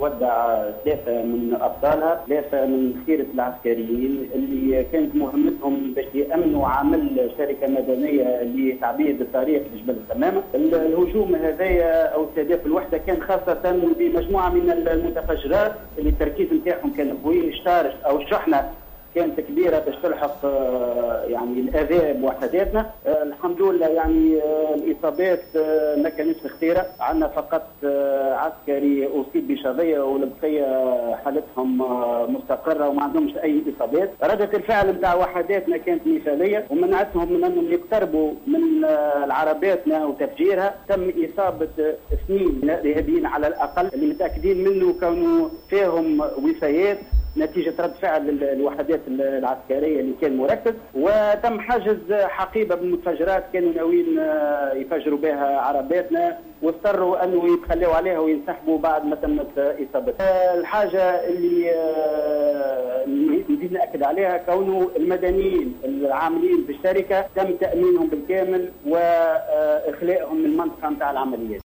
تودع 3 من ابطالها، 3 من خيره العسكريين اللي كانت مهمتهم باش يامنوا عمل شركه مدنيه لتعبيد الطريق لجبل القمامه. الهجوم هذايا او استهداف الوحده كان خاصه بمجموعه من المتفجرات اللي التركيز نتاعهم كان قوي، اشتارش او الشحنه كانت كبيره باش تلحق يعني الاذى بوحداتنا. الحمد لله يعني الاصابات ما كانتش خطيره، عندنا فقط عسكري اصيب بشظيه والبقيه حالتهم مستقره وما عندهمش اي اصابات. رده الفعل نتاع وحداتنا كانت مثاليه ومنعتهم من انهم يقتربوا من العرباتنا وتفجيرها. تم اصابه 2 ارهابيين على الاقل اللي متاكدين منه كانوا فيهم وفيات نتيجة رد فعل الوحدات العسكرية اللي كان مركز، وتم حجز حقيبة بالمتفجرات كانوا ناويين يفجروا بها عرباتنا واضطروا أنه يتخلوا عليها وينسحبوا بعد ما تمت إصابتها. الحاجة اللي نريد نأكد عليها كونه المدنيين العاملين في الشركة تم تأمينهم بالكامل وإخلاءهم من المنطقة نتاع العمليات.